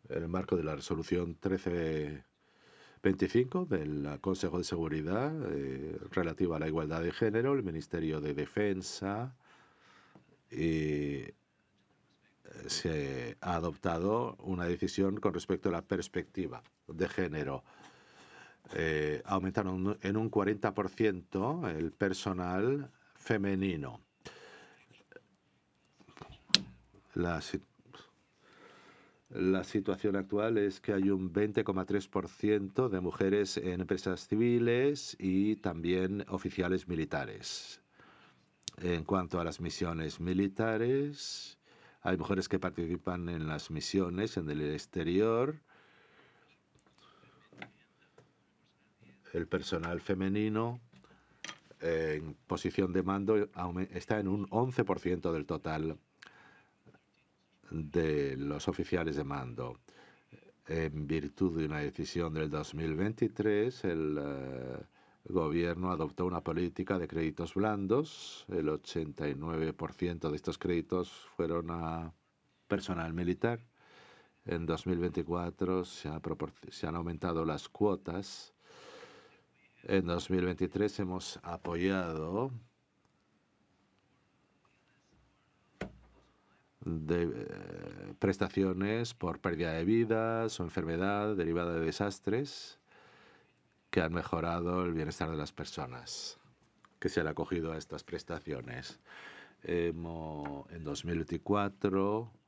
en el marco de la resolución 1325 del Consejo de Seguridad relativa a la igualdad de género, el Ministerio de Defensa se ha adoptado una decisión con respecto a la perspectiva de género. Aumentaron en un 40% el personal femenino. La situación actual es que hay un 20,3% de mujeres en empresas civiles y también oficiales militares. En cuanto a las misiones militares, hay mujeres que participan en las misiones en el exterior. El personal femenino en posición de mando está en un 11% del total de los oficiales de mando. En virtud de una decisión del 2023, el gobierno adoptó una política de créditos blandos. El 89% de estos créditos fueron a personal militar. En 2024 se han aumentado las cuotas. En 2023 hemos apoyado prestaciones por pérdida de vidas o enfermedad derivada de desastres que han mejorado el bienestar de las personas que se han acogido a estas prestaciones. En 2024